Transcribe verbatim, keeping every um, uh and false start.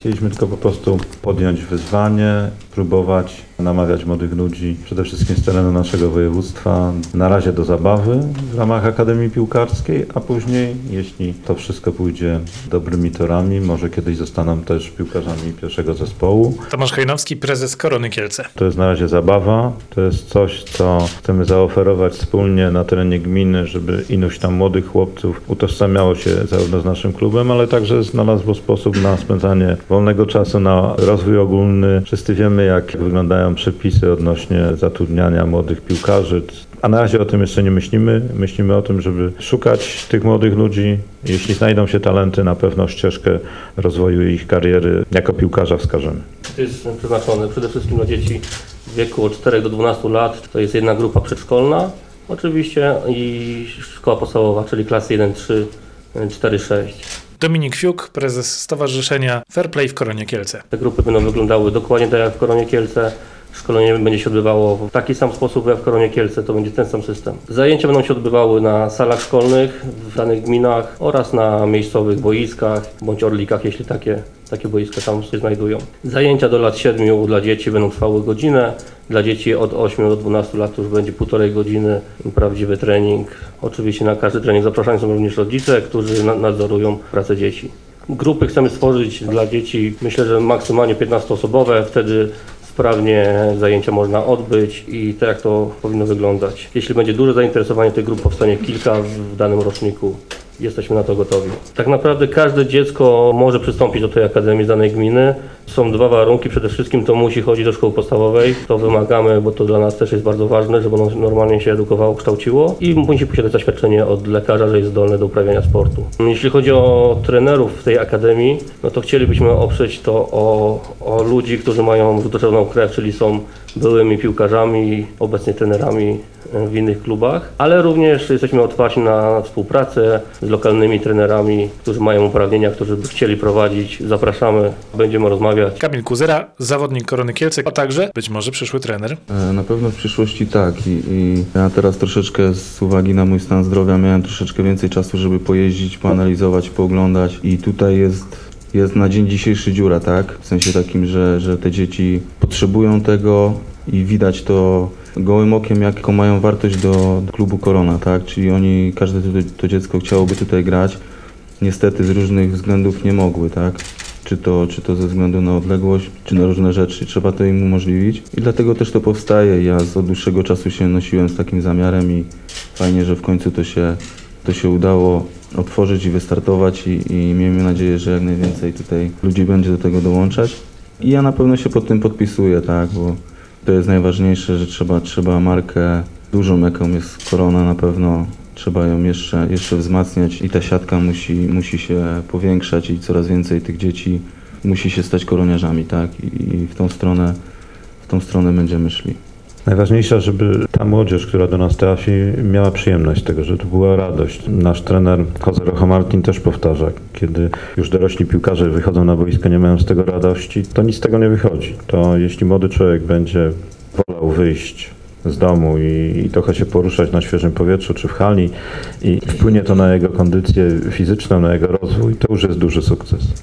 Chcieliśmy tylko po prostu podjąć wyzwanie, próbować namawiać młodych ludzi, przede wszystkim z terenu naszego województwa, na razie do zabawy w ramach Akademii Piłkarskiej, a później, jeśli to wszystko pójdzie dobrymi torami, może kiedyś zostaną też piłkarzami pierwszego zespołu. Tomasz Hajnowski, prezes Korony Kielce. To jest na razie zabawa, to jest coś, co chcemy zaoferować wspólnie na terenie gminy, żeby iluś tam młodych chłopców utożsamiało się zarówno z naszym klubem, ale także znalazło sposób na spędzanie wolnego czasu, na rozwój ogólny. Wszyscy wiemy, jak wyglądają przepisy odnośnie zatrudniania młodych piłkarzy, a na razie o tym jeszcze nie myślimy. Myślimy o tym, żeby szukać tych młodych ludzi. Jeśli znajdą się talenty, na pewno ścieżkę rozwoju ich kariery jako piłkarza wskażemy. To jest przeznaczone przede wszystkim dla dzieci w wieku od czterech do dwunastu lat. To jest jedna grupa przedszkolna oczywiście i szkoła podstawowa, czyli klasy jeden, trzy, cztery, sześć. Dominik Fiuk, prezes Stowarzyszenia Fair Play w Koronie Kielce. Te grupy będą wyglądały dokładnie tak jak w Koronie Kielce. Szkolenie będzie się odbywało w taki sam sposób jak w Koronie Kielce, to będzie ten sam system. Zajęcia będą się odbywały na salach szkolnych w danych gminach oraz na miejscowych boiskach bądź orlikach, jeśli takie, takie boiska tam się znajdują. Zajęcia do lat siedmiu dla dzieci będą trwały godzinę, dla dzieci od ośmiu do dwunastu lat to już będzie półtorej godziny, prawdziwy trening. Oczywiście na każdy trening zapraszani są również rodzice, którzy nadzorują pracę dzieci. Grupy chcemy stworzyć dla dzieci, myślę, że maksymalnie piętnastoosobowe, wtedy sprawnie zajęcia można odbyć i tak jak to powinno wyglądać. Jeśli będzie duże zainteresowanie tych grup, powstanie kilka w danym roczniku. Jesteśmy na to gotowi. Tak naprawdę każde dziecko może przystąpić do tej akademii z danej gminy. Są dwa warunki. Przede wszystkim to musi chodzić do szkoły podstawowej. To wymagamy, bo to dla nas też jest bardzo ważne, żeby ono normalnie się edukowało, kształciło. I musi posiadać zaświadczenie od lekarza, że jest zdolny do uprawiania sportu. Jeśli chodzi o trenerów w tej akademii, no to chcielibyśmy oprzeć to o, o ludzi, którzy mają żółto-czerwoną krew, czyli są byłymi piłkarzami, obecnie trenerami w innych klubach, ale również jesteśmy otwarci na współpracę z lokalnymi trenerami, którzy mają uprawnienia, którzy by chcieli prowadzić. Zapraszamy, będziemy rozmawiać. Kamil Kuzera, zawodnik Korony Kielce, a także być może przyszły trener. Na pewno w przyszłości tak i, i ja teraz troszeczkę z uwagi na mój stan zdrowia miałem troszeczkę więcej czasu, żeby pojeździć, poanalizować, pooglądać i tutaj jest Jest na dzień dzisiejszy dziura, tak? W sensie takim, że, że te dzieci potrzebują tego i widać to gołym okiem, jaką mają wartość do, do klubu Korona, tak? Czyli oni, każde to, to dziecko chciałoby tutaj grać, niestety z różnych względów nie mogły, tak? Czy to, czy to ze względu na odległość, czy na różne rzeczy, trzeba to im umożliwić. I dlatego też to powstaje. Ja od dłuższego czasu się nosiłem z takim zamiarem i fajnie, że w końcu to się, to się udało otworzyć i wystartować i, i miejmy nadzieję, że jak najwięcej tutaj ludzi będzie do tego dołączać. I ja na pewno się pod tym podpisuję, tak, bo to jest najważniejsze, że trzeba, trzeba markę dużą, jaką jest Korona, na pewno trzeba ją jeszcze, jeszcze wzmacniać i ta siatka musi, musi się powiększać i coraz więcej tych dzieci musi się stać koroniarzami, tak, i, i w tą stronę, w tą stronę będziemy szli. Najważniejsze, żeby ta młodzież, która do nas trafi, miała przyjemność z tego, żeby to była radość. Nasz trener Jose Rocha Martin też powtarza, kiedy już dorośli piłkarze wychodzą na boisko, nie mają z tego radości, to nic z tego nie wychodzi. To jeśli młody człowiek będzie wolał wyjść z domu i, i trochę się poruszać na świeżym powietrzu czy w hali i wpłynie to na jego kondycję fizyczną, na jego rozwój, to już jest duży sukces.